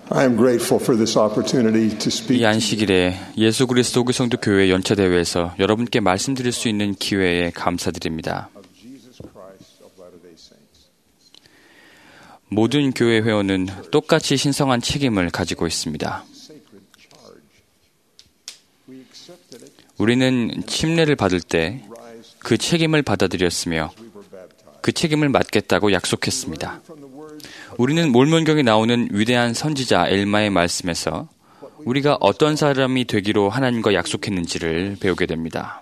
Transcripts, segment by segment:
I am grateful for this opportunity to speak. 이 안식일에 예수 그리스도 성도 교회 연차대회에서 여러분께 말씀드릴 수 있는 기회에 감사드립니다. 모든 교회 회원은 똑같이 신성한 책임을 가지고 있습니다. 우리는 침례를 받을 때 그 책임을 받아들였으며 그 책임을 맡겠다고 약속했습니다. 우리는 몰몬경에 나오는 위대한 선지자 엘마의 말씀에서 우리가 어떤 사람이 되기로 하나님과 약속했는지를 배우게 됩니다.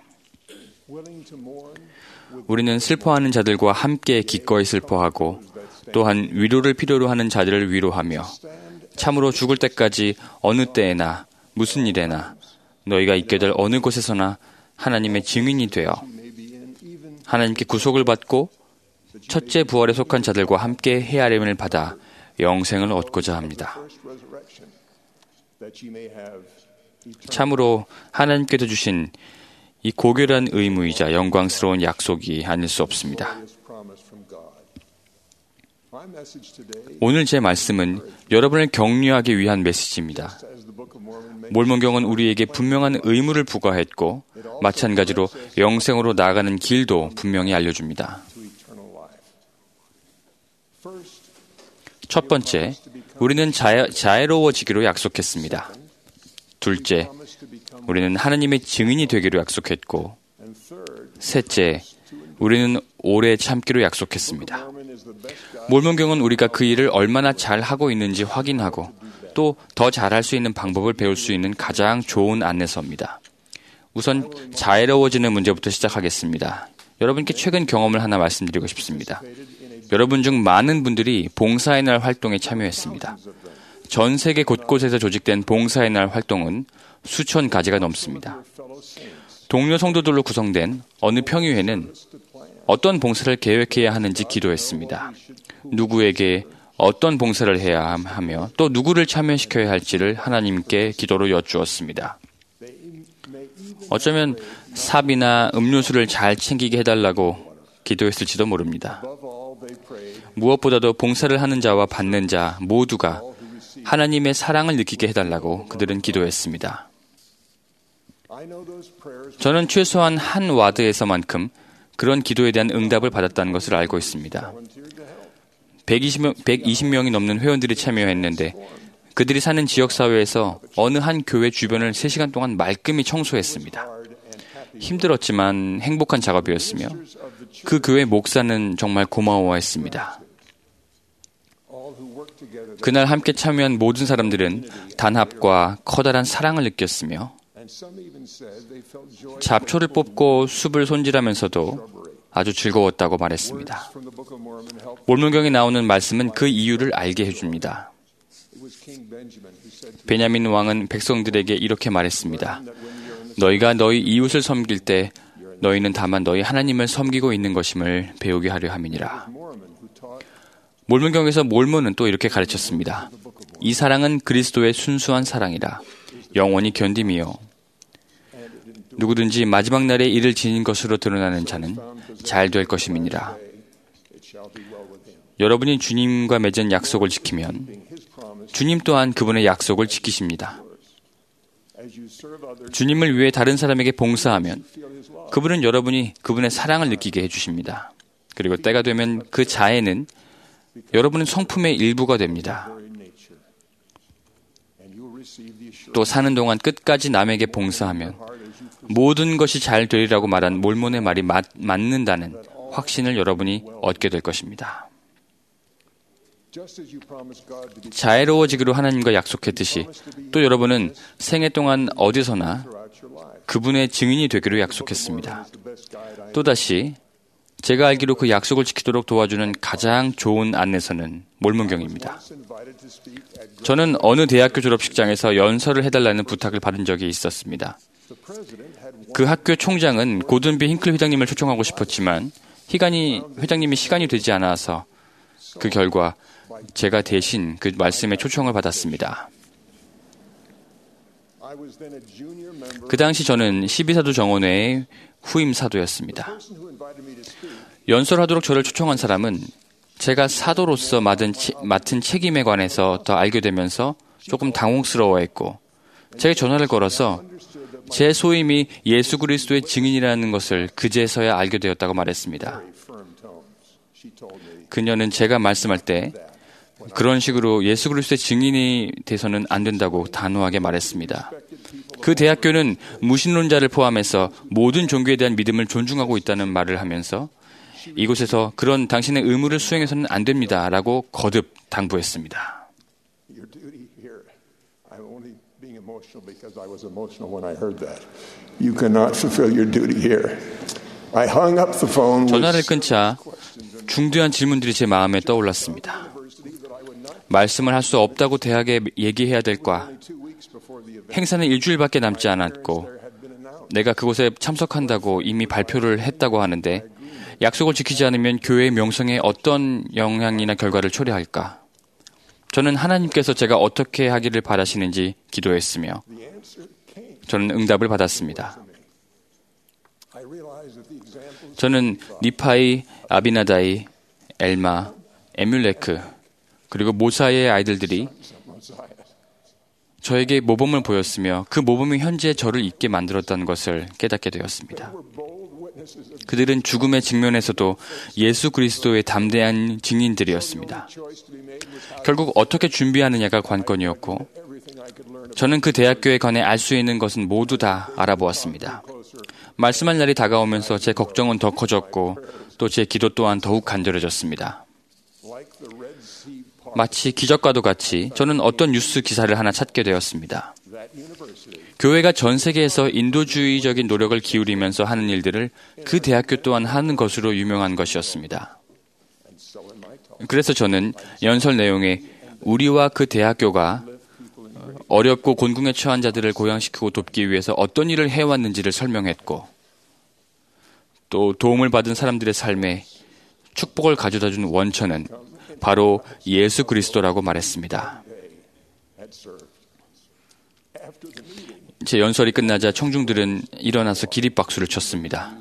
우리는 슬퍼하는 자들과 함께 기꺼이 슬퍼하고 또한 위로를 필요로 하는 자들을 위로하며 참으로 죽을 때까지 어느 때에나 무슨 일에나 너희가 있게 될 어느 곳에서나 하나님의 증인이 되어 하나님께 구속을 받고 첫째 부활에 속한 자들과 함께 헤아림을 받아 영생을 얻고자 합니다. 참으로 하나님께서 주신 이 고결한 의무이자 영광스러운 약속이 아닐 수 없습니다. 오늘 제 말씀은 여러분을 격려하기 위한 메시지입니다. 몰몬경은 우리에게 분명한 의무를 부과했고 마찬가지로 영생으로 나아가는 길도 분명히 알려줍니다. 첫 번째, 우리는 자애로워지기로 약속했습니다. 둘째, 우리는 하나님의 증인이 되기로 약속했고 셋째, 우리는 오래 참기로 약속했습니다. 몰몬경은 우리가 그 일을 얼마나 잘하고 있는지 확인하고 또 더 잘할 수 있는 방법을 배울 수 있는 가장 좋은 안내서입니다. 우선 자애로워지는 문제부터 시작하겠습니다. 여러분께 최근 경험을 하나 말씀드리고 싶습니다. 여러분 중 많은 분들이 봉사의 날 활동에 참여했습니다. 전 세계 곳곳에서 조직된 봉사의 날 활동은 수천 가지가 넘습니다. 동료 성도들로 구성된 어느 평의회는 어떤 봉사를 계획해야 하는지 기도했습니다. 누구에게 어떤 봉사를 해야 하며 또 누구를 참여시켜야 할지를 하나님께 기도로 여쭈었습니다. 어쩌면 삽이나 음료수를 잘 챙기게 해달라고 기도했을지도 모릅니다. 무엇보다도 봉사를 하는 자와 받는 자 모두가 하나님의 사랑을 느끼게 해달라고 그들은 기도했습니다. 저는 최소한 한 와드에서만큼 그런 기도에 대한 응답을 받았다는 것을 알고 있습니다. 120명이 넘는 회원들이 참여했는데 그들이 사는 지역사회에서 어느 한 교회 주변을 3시간 동안 말끔히 청소했습니다. 힘들었지만 행복한 작업이었으며 그 교회 목사는 정말 고마워했습니다. 그날 함께 참여한 모든 사람들은 단합과 커다란 사랑을 느꼈으며 잡초를 뽑고 숲을 손질하면서도 아주 즐거웠다고 말했습니다. 몰몬경에 나오는 말씀은 그 이유를 알게 해줍니다. 베냐민 왕은 백성들에게 이렇게 말했습니다. 너희가 너희 이웃을 섬길 때 너희는 다만 너희 하나님을 섬기고 있는 것임을 배우게 하려 함이니라. 몰몬경에서 몰몬은 또 이렇게 가르쳤습니다. 이 사랑은 그리스도의 순수한 사랑이라 영원히 견딤이요. 누구든지 마지막 날에 이를 지닌 것으로 드러나는 자는 잘 될 것임이니라. 여러분이 주님과 맺은 약속을 지키면 주님 또한 그분의 약속을 지키십니다. 주님을 위해 다른 사람에게 봉사하면 그분은 여러분이 그분의 사랑을 느끼게 해주십니다. 그리고 때가 되면 그 자애는 여러분의 성품의 일부가 됩니다. 또 사는 동안 끝까지 남에게 봉사하면 모든 것이 잘 되리라고 말한 몰몬의 말이 맞는다는 확신을 여러분이 얻게 될 것입니다. 자애로워지기로 하나님과 약속했듯이 또 여러분은 생애 동안 어디서나 그분의 증인이 되기로 약속했습니다. 또다시 제가 알기로 그 약속을 지키도록 도와주는 가장 좋은 안내서는 몰몬경입니다. 저는 어느 대학교 졸업식장에서 연설을 해달라는 부탁을 받은 적이 있었습니다. 그 학교 총장은 고든비 힌클 회장님을 초청하고 싶었지만 회장님이 시간이 되지 않아서 그 결과 제가 대신 그 말씀에 초청을 받았습니다. 그 당시 저는 12사도 정원회의 후임 사도였습니다. 연설하도록 저를 초청한 사람은 제가 사도로서 맡은 책임에 관해서 더 알게 되면서 조금 당혹스러워했고 제게 전화를 걸어서 제 소임이 예수 그리스도의 증인이라는 것을 그제서야 알게 되었다고 말했습니다. 그녀는 제가 말씀할 때 그런 식으로 예수 그리스도의 증인이 돼서는 안 된다고 단호하게 말했습니다. 그 대학교는 무신론자를 포함해서 모든 종교에 대한 믿음을 존중하고 있다는 말을 하면서 이곳에서 그런 당신의 의무를 수행해서는 안 됩니다 라고 거듭 당부했습니다. 전화를 끊자 중대한 질문들이 제 마음에 떠올랐습니다. 말씀을 할 수 없다고 대학에 얘기해야 될까? 행사는 일주일밖에 남지 않았고 내가 그곳에 참석한다고 이미 발표를 했다고 하는데 약속을 지키지 않으면 교회의 명성에 어떤 영향이나 결과를 초래할까? 저는 하나님께서 제가 어떻게 하기를 바라시는지 기도했으며 저는 응답을 받았습니다. 저는 니파이, 아비나다이, 엘마, 에뮬레크 그리고 모사의 아이들들이 저에게 모범을 보였으며 그 모범이 현재 저를 있게 만들었다는 것을 깨닫게 되었습니다. 그들은 죽음의 직면에서도 예수 그리스도의 담대한 증인들이었습니다. 결국 어떻게 준비하느냐가 관건이었고 저는 그 대학교에 관해 알 수 있는 것은 모두 다 알아보았습니다. 말씀할 날이 다가오면서 제 걱정은 더 커졌고 또 제 기도 또한 더욱 간절해졌습니다. 마치 기적과도 같이 저는 어떤 뉴스 기사를 하나 찾게 되었습니다. 교회가 전 세계에서 인도주의적인 노력을 기울이면서 하는 일들을 그 대학교 또한 하는 것으로 유명한 것이었습니다. 그래서 저는 연설 내용에 우리와 그 대학교가 어렵고 곤궁에 처한 자들을 고양시키고 돕기 위해서 어떤 일을 해왔는지를 설명했고 또 도움을 받은 사람들의 삶에 축복을 가져다준 원천은 바로 예수 그리스도라고 말했습니다. 제 연설이 끝나자 청중들은 일어나서 기립박수를 쳤습니다.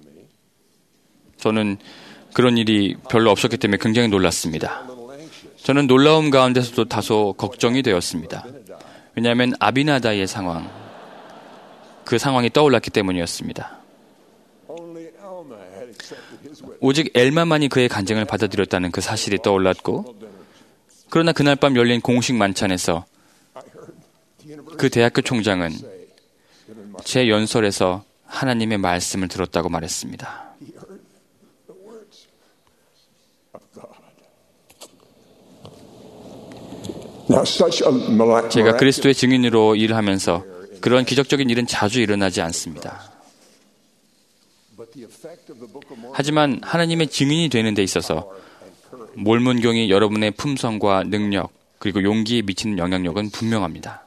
저는 그런 일이 별로 없었기 때문에 굉장히 놀랐습니다. 저는 놀라움 가운데서도 다소 걱정이 되었습니다. 왜냐하면 아비나다이의 상황, 그 상황이 떠올랐기 때문이었습니다. 오직 엘마만이 그의 간증을 받아들였다는 그 사실이 떠올랐고 그러나 그날 밤 열린 공식 만찬에서 그 대학교 총장은 제 연설에서 하나님의 말씀을 들었다고 말했습니다. 제가 그리스도의 증인으로 일을 하면서 그런 기적적인 일은 자주 일어나지 않습니다. 하지만 하나님의 증인이 되는 데 있어서 몰문경이 여러분의 품성과 능력 그리고 용기에 미치는 영향력은 분명합니다.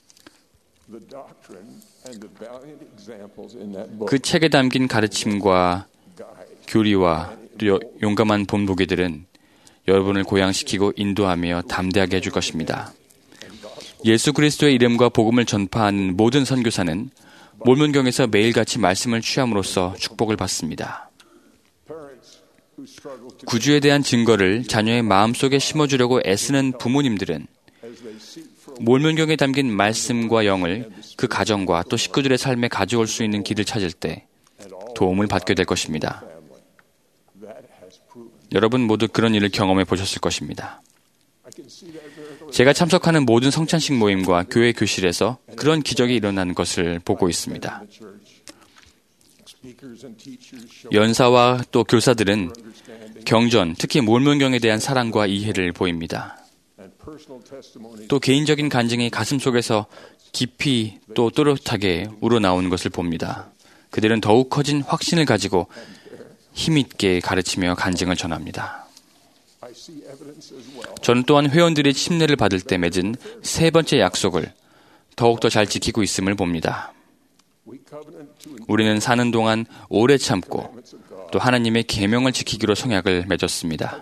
그 책에 담긴 가르침과 교리와 또 용감한 본보기들은 여러분을 고양시키고 인도하며 담대하게 해줄 것입니다. 예수 그리스도의 이름과 복음을 전파하는 모든 선교사는 몰문경에서 매일같이 말씀을 취함으로써 축복을 받습니다. 구주에 대한 증거를 자녀의 마음속에 심어주려고 애쓰는 부모님들은 몰문경에 담긴 말씀과 영을 그 가정과 또 식구들의 삶에 가져올 수 있는 길을 찾을 때 도움을 받게 될 것입니다. 여러분 모두 그런 일을 경험해 보셨을 것입니다. 제가 참석하는 모든 성찬식 모임과 교회 교실에서 그런 기적이 일어나는 것을 보고 있습니다. 연사와 또 교사들은 경전, 특히 몰문경에 대한 사랑과 이해를 보입니다. 또 개인적인 간증이 가슴 속에서 깊이 또 또렷하게 우러나오는 것을 봅니다. 그들은 더욱 커진 확신을 가지고 힘있게 가르치며 간증을 전합니다. 저는 또한 회원들의 침례를 받을 때 맺은 세 번째 약속을 더욱더 잘 지키고 있음을 봅니다. 우리는 사는 동안 오래 참고 또 하나님의 계명을 지키기로 성약을 맺었습니다.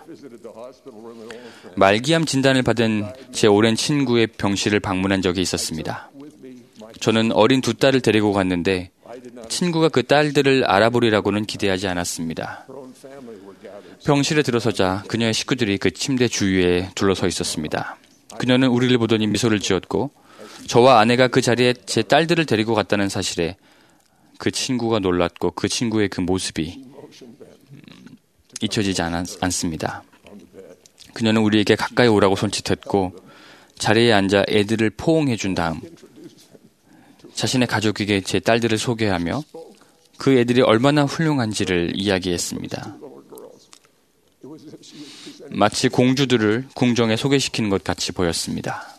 말기암 진단을 받은 제 오랜 친구의 병실을 방문한 적이 있었습니다. 저는 어린 두 딸을 데리고 갔는데 친구가 그 딸들을 알아보리라고는 기대하지 않았습니다. 병실에 들어서자 그녀의 식구들이 그 침대 주위에 둘러서 있었습니다. 그녀는 우리를 보더니 미소를 지었고 저와 아내가 그 자리에 제 딸들을 데리고 갔다는 사실에 그 친구가 놀랐고 그 친구의 그 모습이 잊혀지지 않습니다. 그녀는 우리에게 가까이 오라고 손짓했고 자리에 앉아 애들을 포옹해 준 다음 자신의 가족에게 제 딸들을 소개하며 그 애들이 얼마나 훌륭한지를 이야기했습니다. 마치 공주들을 궁정에 소개시키는 것 같이 보였습니다.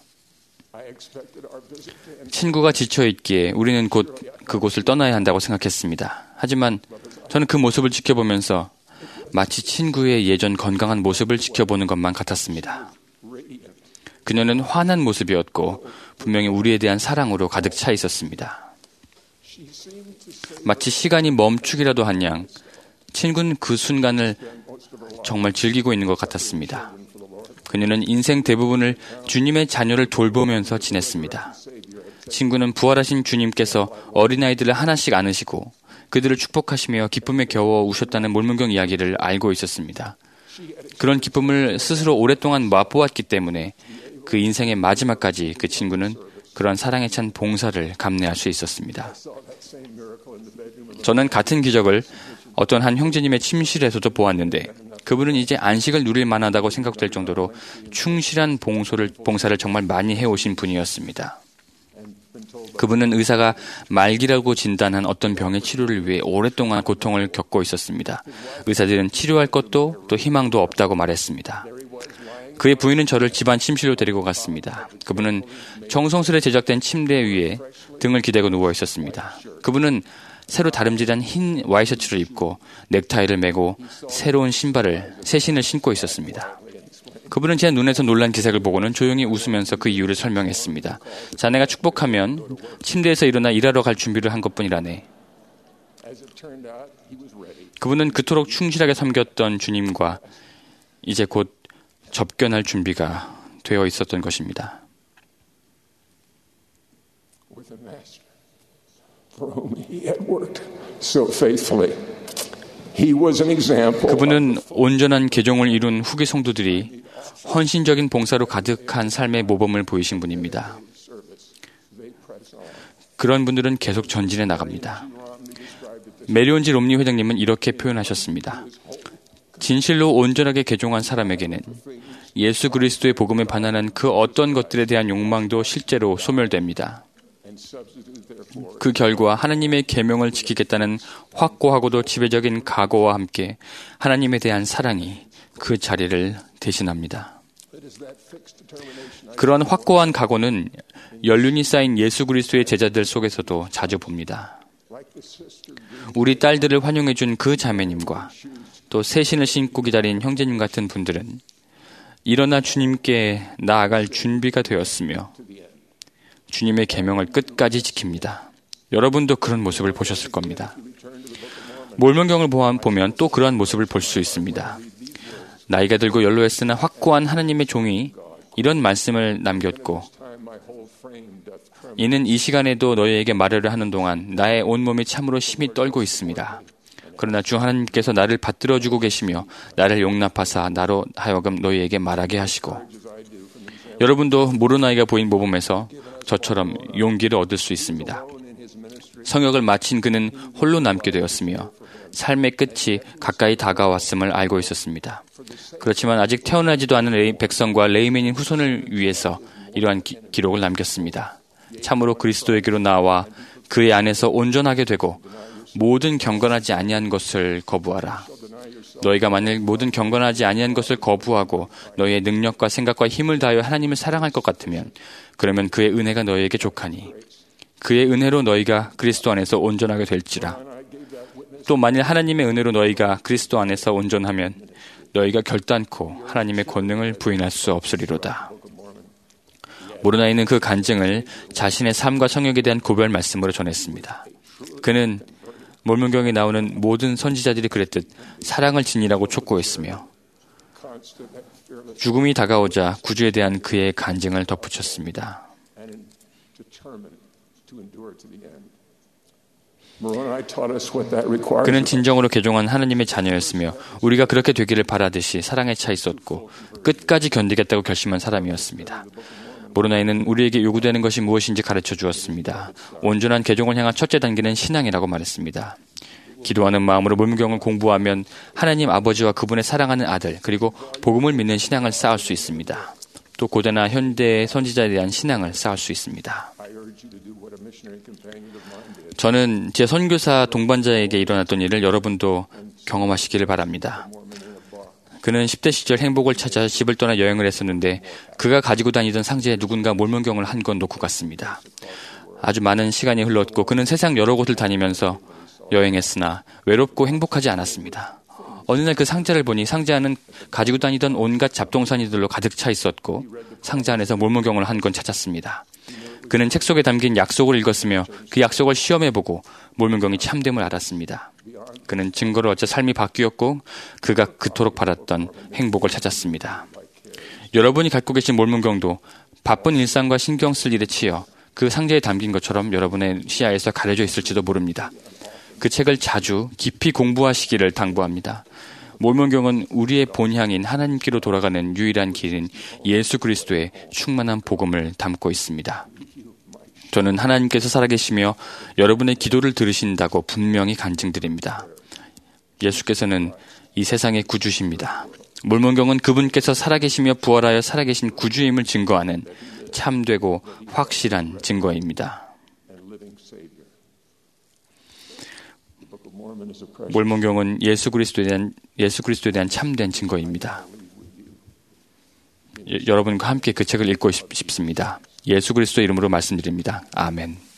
친구가 지쳐있기에 우리는 곧 그곳을 떠나야 한다고 생각했습니다. 하지만 저는 그 모습을 지켜보면서 마치 친구의 예전 건강한 모습을 지켜보는 것만 같았습니다. 그녀는 환한 모습이었고 분명히 우리에 대한 사랑으로 가득 차 있었습니다. 마치 시간이 멈추기라도 한 양 친구는 그 순간을 정말 즐기고 있는 것 같았습니다. 그녀는 인생 대부분을 주님의 자녀를 돌보면서 지냈습니다. 친구는 부활하신 주님께서 어린아이들을 하나씩 안으시고 그들을 축복하시며 기쁨에 겨워 우셨다는 몰문경 이야기를 알고 있었습니다. 그런 기쁨을 스스로 오랫동안 맛보았기 때문에 그 인생의 마지막까지 그 친구는 그런 사랑에 찬 봉사를 감내할 수 있었습니다. 저는 같은 기적을 어떤 한 형제님의 침실에서도 보았는데 그분은 이제 안식을 누릴 만하다고 생각될 정도로 충실한 봉사를 정말 많이 해오신 분이었습니다. 그분은 의사가 말기라고 진단한 어떤 병의 치료를 위해 오랫동안 고통을 겪고 있었습니다. 의사들은 치료할 것도 또 희망도 없다고 말했습니다. 그의 부인은 저를 집안 침실로 데리고 갔습니다. 그분은 정성스레 제작된 침대 위에 등을 기대고 누워 있었습니다. 그분은 새로 다름질한 흰 와이셔츠를 입고 넥타이를 매고 새로운 새 신을 신고 있었습니다. 그분은 제 눈에서 놀란 기색을 보고는 조용히 웃으면서 그 이유를 설명했습니다. 자네가 축복하면 침대에서 일어나 일하러 갈 준비를 한 것뿐이라네. 그분은 그토록 충실하게 섬겼던 주님과 이제 곧 접견할 준비가 되어 있었던 것입니다. 그분은 온전한 개종을 이룬 후기 성도들이 헌신적인 봉사로 가득한 삶의 모범을 보이신 분입니다. 그런 분들은 계속 전진해 나갑니다. 메리온지 롬니 회장님은 이렇게 표현하셨습니다. 진실로 온전하게 개종한 사람에게는 예수 그리스도의 복음에 반하는 그 어떤 것들에 대한 욕망도 실제로 소멸됩니다. 그 결과 하나님의 계명을 지키겠다는 확고하고도 지배적인 각오와 함께 하나님에 대한 사랑이 그 자리를 대신합니다. 그런 확고한 각오는 연륜이 쌓인 예수 그리스도의 제자들 속에서도 자주 봅니다. 우리 딸들을 환영해 준 그 자매님과 또 새 신을 신고 기다린 형제님 같은 분들은 일어나 주님께 나아갈 준비가 되었으며 주님의 계명을 끝까지 지킵니다. 여러분도 그런 모습을 보셨을 겁니다. 몰몬경을 보면 또 그러한 모습을 볼 수 있습니다. 나이가 들고 연로했으나 확고한 하나님의 종이 이런 말씀을 남겼고 이는 이 시간에도 너희에게 말하려 하는 동안 나의 온몸이 참으로 심히 떨고 있습니다. 그러나 주 하나님께서 나를 받들어주고 계시며 나를 용납하사 나로 하여금 너희에게 말하게 하시고 여러분도 모로나이가 보인 모범에서 저처럼 용기를 얻을 수 있습니다. 성역을 마친 그는 홀로 남게 되었으며 삶의 끝이 가까이 다가왔음을 알고 있었습니다. 그렇지만 아직 태어나지도 않은 백성과 레위맨인 후손을 위해서 이러한 기록을 남겼습니다. 참으로 그리스도에게로 나와 그의 안에서 온전하게 되고 모든 경건하지 아니한 것을 거부하라. 너희가 만일 모든 경건하지 아니한 것을 거부하고 너희의 능력과 생각과 힘을 다하여 하나님을 사랑할 것 같으면 그러면 그의 은혜가 너희에게 족하니 그의 은혜로 너희가 그리스도 안에서 온전하게 될지라. 또 만일 하나님의 은혜로 너희가 그리스도 안에서 온전하면 너희가 결단코 하나님의 권능을 부인할 수 없으리로다. 모로나이는 그 간증을 자신의 삶과 성역에 대한 고별 말씀으로 전했습니다. 그는 몰문경에 나오는 모든 선지자들이 그랬듯 사랑을 지니라고 촉구했으며 죽음이 다가오자 구주에 대한 그의 간증을 덧붙였습니다. Moroni taught us what that requires. 그는 진정으로 개종한 하나님의 자녀였으며 우리가 그렇게 되기를 바라듯이 사랑에 차 있었고 끝까지 견디겠다고 결심한 사람이었습니다. 모로나이는 우리에게 요구되는 것이 무엇인지 가르쳐 주었습니다. 온전한 개종을 향한 첫째 단계는 신앙이라고 말했습니다. 기도하는 마음으로 물문경을 공부하면 하나님 아버지와 그분의 사랑하는 아들 그리고 복음을 믿는 신앙을 쌓을 수 있습니다. 또 고대나 현대의 선지자에 대한 신앙을 쌓을 수 있습니다. 저는 제 선교사 동반자에게 일어났던 일을 여러분도 경험하시기를 바랍니다. 그는 10대 시절 행복을 찾아 집을 떠나 여행을 했었는데 그가 가지고 다니던 상자에 누군가 몰문경을 한 권 놓고 갔습니다. 아주 많은 시간이 흘렀고 그는 세상 여러 곳을 다니면서 여행했으나 외롭고 행복하지 않았습니다. 어느 날 그 상자를 보니 상자 안은 가지고 다니던 온갖 잡동사니들로 가득 차 있었고 상자 안에서 몰문경을 한 권 찾았습니다. 그는 책 속에 담긴 약속을 읽었으며 그 약속을 시험해보고 몰문경이 참됨을 알았습니다. 그는 증거를 얻자 삶이 바뀌었고 그가 그토록 바랐던 행복을 찾았습니다. 여러분이 갖고 계신 몰문경도 바쁜 일상과 신경 쓸 일에 치여 그 상자에 담긴 것처럼 여러분의 시야에서 가려져 있을지도 모릅니다. 그 책을 자주 깊이 공부하시기를 당부합니다. 몰문경은 우리의 본향인 하나님께로 돌아가는 유일한 길인 예수 그리스도의 충만한 복음을 담고 있습니다. 저는 하나님께서 살아계시며 여러분의 기도를 들으신다고 분명히 간증드립니다. 예수께서는 이 세상의 구주십니다. 몰문경은 그분께서 살아계시며 부활하여 살아계신 구주임을 증거하는 참되고 확실한 증거입니다. 몰문경은 예수 그리스도에 대한 참된 증거입니다. 여러분과 함께 그 책을 읽고 싶습니다. 예수 그리스도 이름으로 말씀드립니다. 아멘.